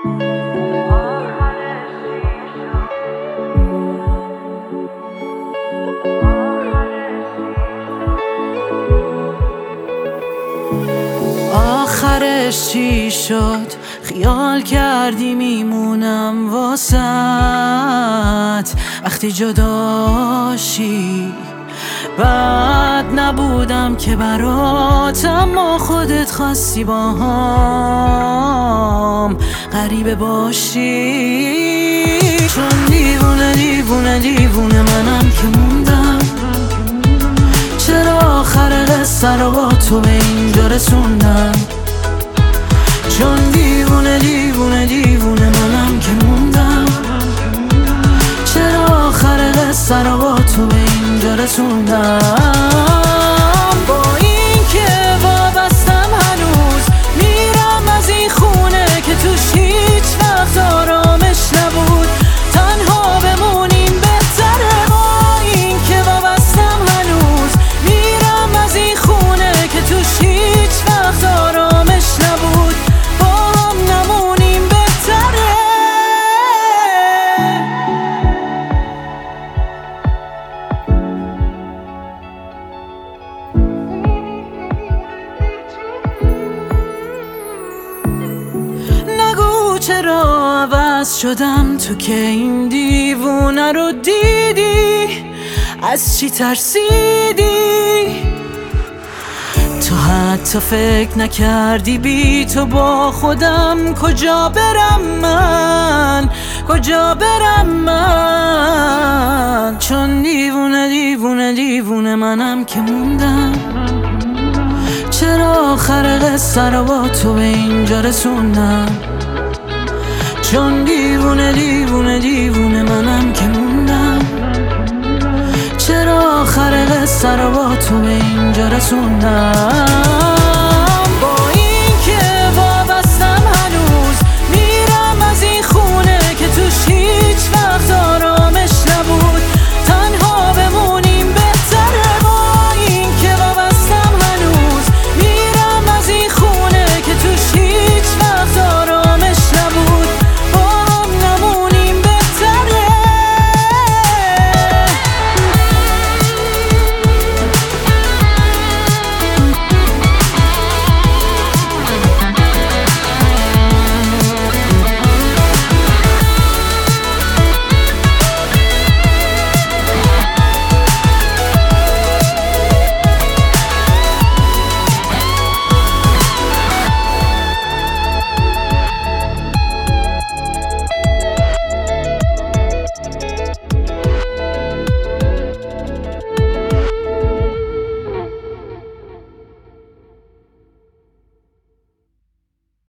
آخرش چی شد؟ خیال کردی میمونم واسط وقتی جداشی. بد نبودم که برات، اما خودت خواستی با هم غریبه باشی. چون دیوونه دیوونه دیوونه منم که موندم، چرا آخر قصه رو با تو به اینجا رسوندم. چون دیوونه دیوونه دیوونه منم که موندم، چرا آخر قصه رو با تو به اینجا رسوندم. با این که وابستم هنوز میرم از این خونه که توش هیچ وقت آرامش نبود. تنها بمونیم بهتره. با این که وابستم هنوز میرم از این خونه که توش هیچ وقت آرامش نبود. با هم نمونیم بهتره. نگو چرا عوض شدم، تو که این دیوونه رو دیدی. از چی ترسیدی؟ تو حتی فکر نکردی بی تو با خودم کجا برم من، کجا برم من. چون دیوونه دیوونه دیوونه منم که موندم، چرا آخر قصه رو با تو به اینجا رسوندم. چون دیوونه دیوونه دیوونه منم که موندم، چرا آخر قصه رو با تو به اینجا رسوندم.